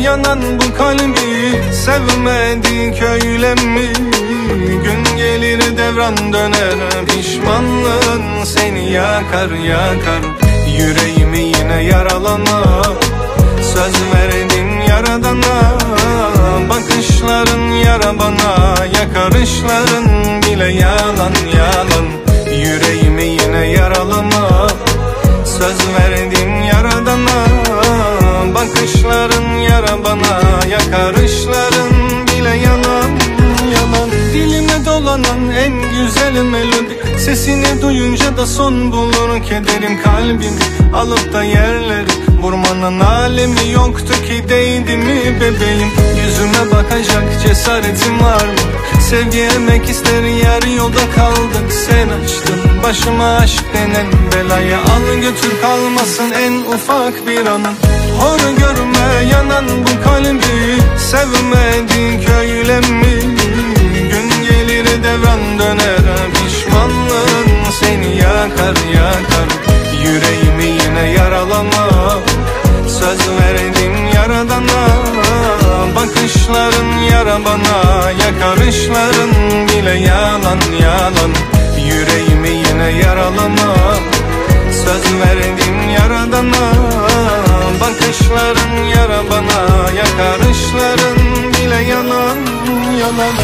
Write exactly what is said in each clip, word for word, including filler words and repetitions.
yanan bu kalbi sevmedik öyle mi? Gün gelir devran döner, pişmanlığın seni yakar yakar. Yüreğimi yine yaralama, söz verdim yaradana. Bakışların yara bana, yakarışların bile yalan yalan. Yüreğimi yine yaralama, söz verdim yaradana. Bakışların yara bana, yakarışların bile yalan yalan. Dilime dolanan en güzel melodi, sesini duyunca da son bulur kederim kalbimi. Alıp da yerleri vurmanın alemi yoktu ki, değdi mi bebeğim? Yüzüme bakacak cesaretim var mı? Sevgi emek ister, yer yolda kaldık. Sen açtın başıma aşk denen belayı, al götür kalmasın en ufak bir anın. Hor görme yanan bu kalbi sevmedik öyle mi? Gün gelir devran döner, pişmanlığın seni yakar yakar. Yüreğimi yine yaralama, söz verdim yaradana. Bakışların yara bana, yakarışların bile yalan yalan. Yüreğimi yine yaralama, söz verdim yaradana. Bakışların yara bana, yakarışların bile yalan yalan.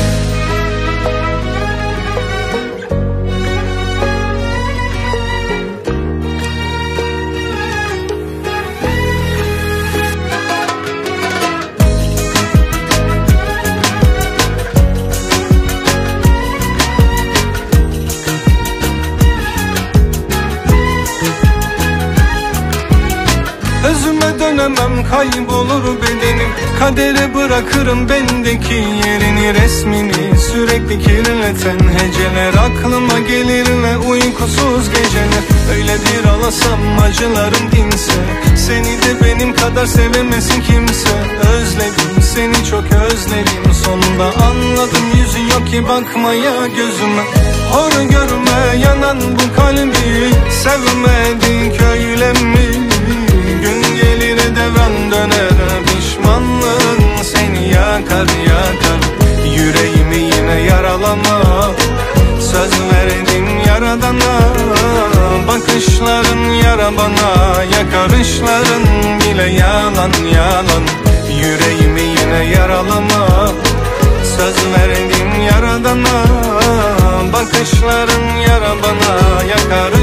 Özüme dönemem, kaybolur bedenim. Kadere bırakırım bendeki yerini, resmini. Sürekli kirleten heceler aklıma gelir ve uykusuz geceler. Öyle bir alasam acılarım dinse, seni de benim kadar sevemesin kimse. Özledim seni, çok özledim. Sonunda anladım yüzün yok ki bakmaya gözüme. Hor görme yanan bu kalbi sevmedik öyle mi? Gün gelir devran döner, pişmanlığın seni yakar yakar. Yüreğimi yine yaralama, söz verdim yaradana. Bakışların yara bana, yakarışların bile yalan yalan. Yüreğimi yine yaralama, söz verdim yaradana. Bakışların yara bana, yakarışların